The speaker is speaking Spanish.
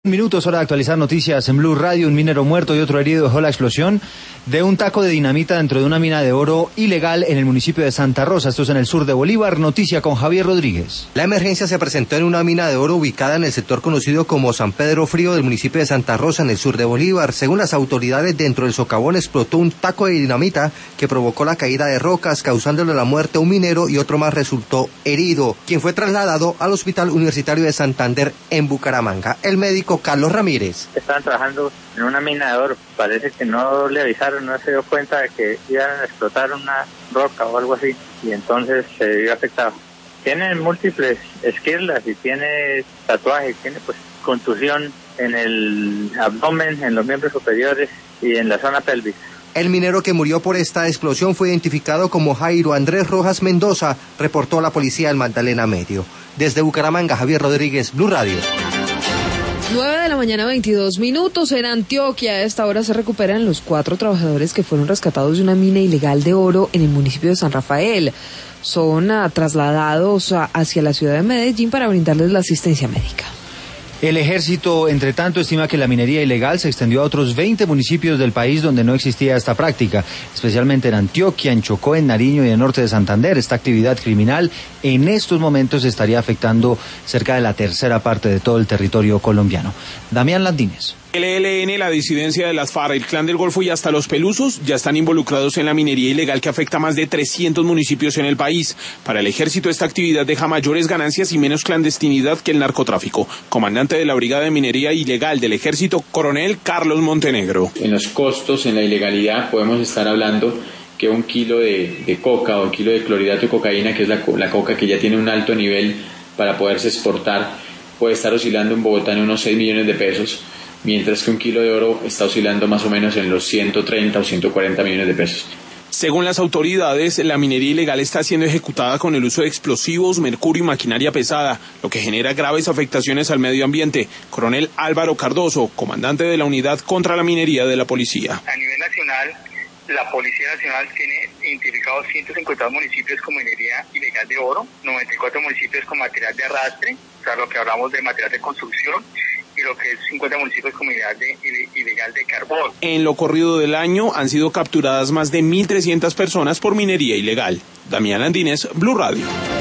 Minutos, hora de actualizar noticias en Blue Radio. Un minero muerto y otro herido dejó la explosión de un taco de dinamita dentro de una mina de oro ilegal en el municipio de Santa Rosa. Esto es en el sur de Bolívar. Noticia con Javier Rodríguez. La emergencia se presentó en una mina de oro ubicada en el sector conocido como San Pedro Frío del municipio de Santa Rosa, en el sur de Bolívar. Según las autoridades, dentro del socavón explotó un taco de dinamita que provocó la caída de rocas, causándole la muerte a un minero, y otro más resultó herido, quien fue trasladado al Hospital Universitario de Santander en Bucaramanga. El médico Carlos Ramírez. Estaban trabajando en una mina de oro, parece que no le avisaron, no se dio cuenta de que iban a explotar una roca o algo así, y entonces se vio afectado. Tiene múltiples esquirlas y tiene tatuajes, tiene pues contusión en el abdomen, en los miembros superiores y en la zona pelvis. El minero que murió por esta explosión fue identificado como Jairo Andrés Rojas Mendoza, reportó la policía del Magdalena Medio. Desde Bucaramanga, Javier Rodríguez, Blue Radio. 9 de la mañana, 22 minutos. En Antioquia, a esta hora se recuperan los 4 trabajadores que fueron rescatados de una mina ilegal de oro en el municipio de San Rafael. Son trasladados hacia la ciudad de Medellín para brindarles la asistencia médica. El ejército, entre tanto, estima que la minería ilegal se extendió a otros 20 municipios del país donde no existía esta práctica, especialmente en Antioquia, en Chocó, en Nariño y en el norte de Santander. Esta actividad criminal en estos momentos estaría afectando cerca de la tercera parte de todo el territorio colombiano. Damián Landines. El ELN, la disidencia de las FARC, el Clan del Golfo y hasta los Pelusos ya están involucrados en la minería ilegal que afecta a más de 300 municipios en el país. Para el ejército, esta actividad deja mayores ganancias y menos clandestinidad que el narcotráfico. Comandante de la Brigada de Minería Ilegal del Ejército, Coronel Carlos Montenegro. En los costos, en la ilegalidad, podemos estar hablando que un kilo de coca o un kilo de clorhidrato de cocaína, que es la coca que ya tiene un alto nivel para poderse exportar, puede estar oscilando en Bogotá en unos 6 millones de pesos. Mientras que un kilo de oro está oscilando más o menos en los 130 o 140 millones de pesos. Según las autoridades, la minería ilegal está siendo ejecutada con el uso de explosivos, mercurio y maquinaria pesada, lo que genera graves afectaciones al medio ambiente. Coronel Álvaro Cardoso, comandante de la Unidad contra la Minería de la Policía. A nivel nacional, la Policía Nacional tiene identificados 152 municipios con minería ilegal de oro, 94 municipios con material de arrastre, o sea, lo que hablamos de material de construcción, y lo que es 50 municipios con minería ilegal de carbón. En lo corrido del año han sido capturadas más de 1.300 personas por minería ilegal. Damián Landines, Blue Radio.